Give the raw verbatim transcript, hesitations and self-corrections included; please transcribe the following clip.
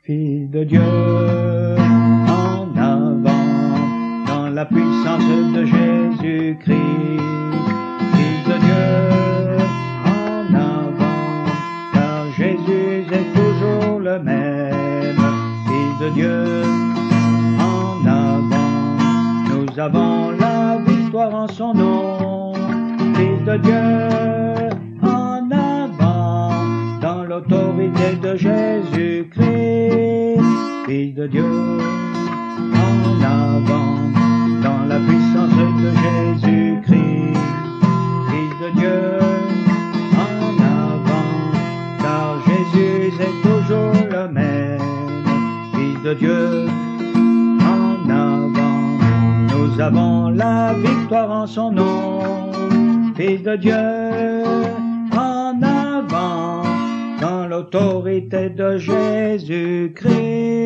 Fils de Dieu, en avant, dans la puissance de Jésus-Christ. Fils de Dieu, en avant, car Jésus est toujours le même. Fils de Dieu, en avant, nous avons la victoire en son nom. Fils de Dieu, en avant, dans l'autorité de Jésus-Christ. Fils de Dieu, en avant, dans la puissance de Jésus-Christ. Fils de Dieu, en avant, car Jésus est toujours le même. Fils de Dieu, en avant, nous avons la victoire en son nom. Fils de Dieu, en avant, dans l'autorité de Jésus-Christ.